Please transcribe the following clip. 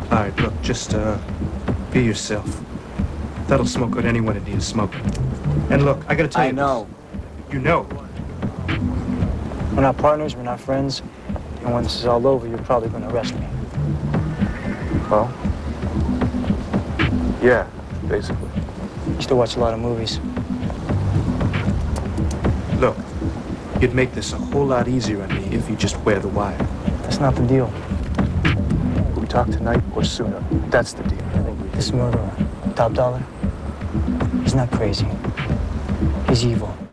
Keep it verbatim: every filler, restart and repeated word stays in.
All right, look, just, uh, be yourself. That'll smoke good anyone in here smoking. And look, I gotta tell I you know. this. You know. We're not partners, we're not friends. And when this is all over, you're probably gonna arrest me. Well, yeah, basically. Used to watch a lot of movies. Look, you'd make this a whole lot easier on me if you just wear the wire. That's not the deal. We talk tonight or sooner. That's the deal. This murderer, Top Dollar, he's not crazy. He's evil.